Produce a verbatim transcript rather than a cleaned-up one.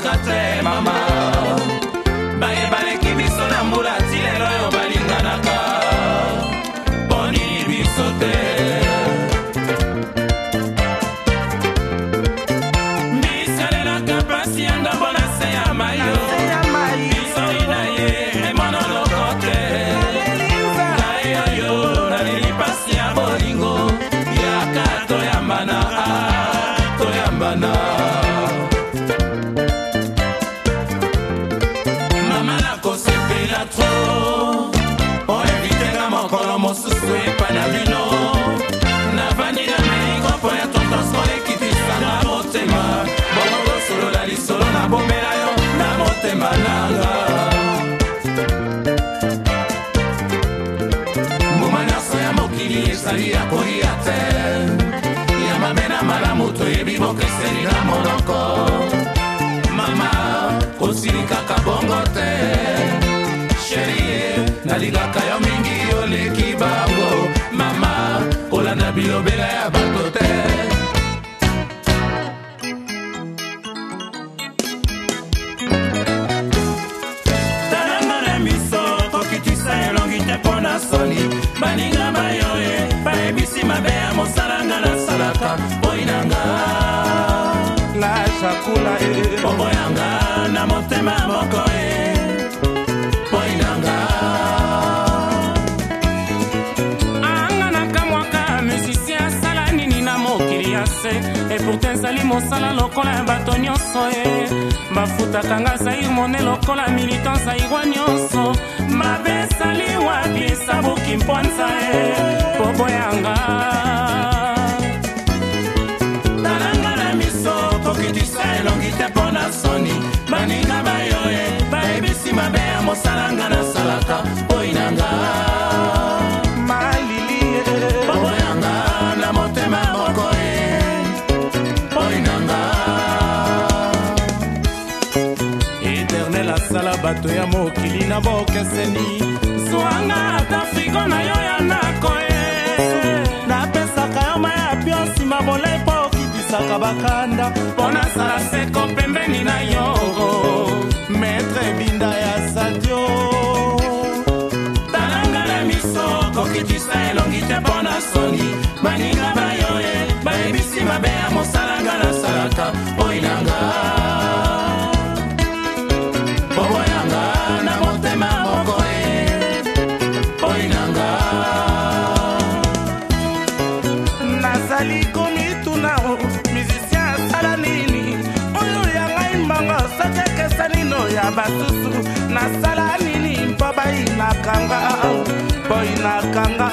kate mama baye baleki biso na mbula ti lelo oyo balinganaka ponini biso te bisalelaka pasi yanga mpona se ya mayo bisoi na ye emonoloko te ngai oyo naleli pasi ya bolingo yaka toyambana toyambana mama nakosepela tro oevitenga mokolo mosusu epa na bino navandi na meingo mpo ya tontonso ekitisanga motema bongo kosolola lisolo na bomela yo na motema nanga mbuma nyonso ya mokili ezali ya kolia te ya mabe na malamu toyebi bokeseli na monoko mama kosilikaka bongo te sherie nalingaka yo mingi oleki bango mama kolanda bilobela ya bato te talanga na miso kokitisa elongi te mpo na soni baninga bayo ye bayebisi mabe ya mosalanga nasalaka boyinanga la shakula e boboyanga na motema moko e boyinanga anga nakamwaka musicien asala nini na mokili ya se e pourtant ezali mosala lokola ya bato nyonso e bafutaka nga zair mone lokola militant zairwa nyonso mabe esali wapi esabuki mpwanza e boboyanga kokitisa elongi te mpo na soni baninga bayo ye bayebisi mabe ya mosalanga nasalaka boyinanga malili boboyanga na motema moko ye boyinanga eternel asala bato ya mokili na bokeseni zwanga ata frigo na yo ya ndako ye napesaka yo ma ya pio nsima bolai mpo saka bakanda pona sala seko pembeni na yongo maître binda ya sadio talanga na miso kokitisa elongi te pona soni baninga bayo ye bayebisi mabe ya mosalanga nasalaka boyinanga boboyanga na motema moko ye boyinanga nazali komituna ya basusu nasala nini mpo bayinakanga mpo yinakanga